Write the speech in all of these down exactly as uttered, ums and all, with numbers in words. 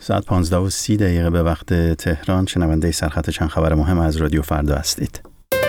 ساعت پانزده و سی دقیقه به وقت تهران. شنونده سرخط چند خبر مهم از رادیو فردا هستید.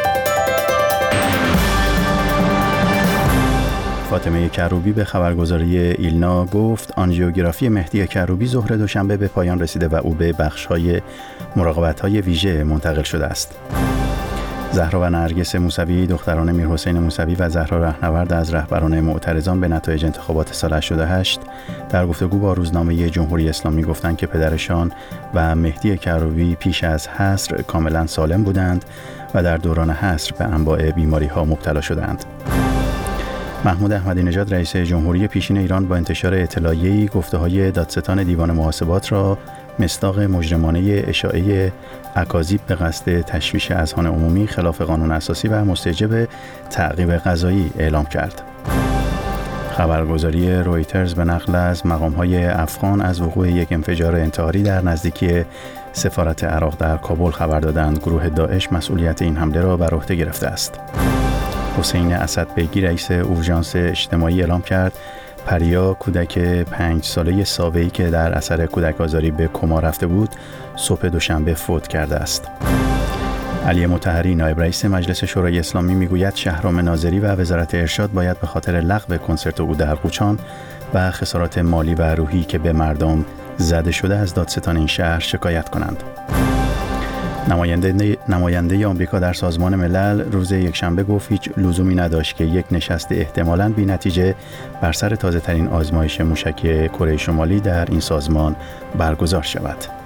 فاطمه کروبی به خبرگزاری ایلنا گفت آنژیوگرافی مهدی کروبی ظهر دوشنبه به پایان رسیده و او به بخش‌های مراقبت‌های ویژه منتقل شده است. زهرا و نرگس موسوی دختران میرحسین موسوی و زهرا رهنورد از رهبران معترضان به نتایج انتخابات سال هشتاد و هشت در گفتگو با روزنامه جمهوری اسلامی گفتند که پدرشان و مهدی کروبی پیش از حصر کاملا سالم بودند و در دوران حصر به انواع بیماری‌ها مبتلا شدند. محمود احمدی نژاد رئیس جمهوری پیشین ایران با انتشار اطلاعیه‌ای گفته‌های دادستان دیوان محاسبات را مصداق مجرمانه اشاعه اکاذیب به قصد تشویش اذهان عمومی خلاف قانون اساسی و مستوجب تعقیب قضایی اعلام کرد. خبرگزاری رویترز به نقل از مقام‌های افغان از وقوع یک انفجار انتحاری در نزدیکی سفارت عراق در کابل خبر دادند. گروه داعش مسئولیت این حمله را بر عهده گرفته است. حسین اسدبیگی رئیس اورژانس اجتماعی اعلام کرد پریا کودک پنج ساله ساوه‌ای که در اثر کودک آزاری به کما رفته بود صبح دوشنبه فوت کرده است. علی مطهری نایب رئیس مجلس شورای اسلامی میگوید شهرام ناظری و وزارت ارشاد باید به خاطر لغو کنسرت او در قوچان و خسارات مالی و روحی که به مردم زده شده از دادستان این شهر شکایت کنند. نماینده نماینده آمریکا در سازمان ملل روز یکشنبه گفت هیچ لزومی نداشت که یک نشست احتمالاً بی‌نتیجه بر سر تازه‌ترین آزمایش موشکی کره شمالی در این سازمان برگزار شود.